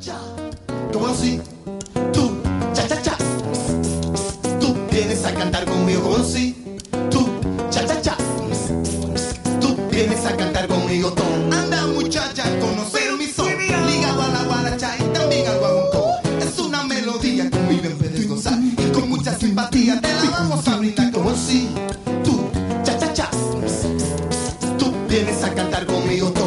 cha. ¿Cómo así? Tú, cha, cha, cha. Tú vienes a cantar conmigo, ¿cómo así? Tú, cha, cha, cha. Tú vienes a cantar conmigo, Tom. Anda, muchacha, a conocer mi son. Ligado a la guaracha y también al guaguancó. Es una melodía que muy bien puedes gozar. Y con mucha simpatía te la vamos a brindar, ¿cómo así? Tú, cha, cha, cha. Tú vienes a cantar conmigo, Tom.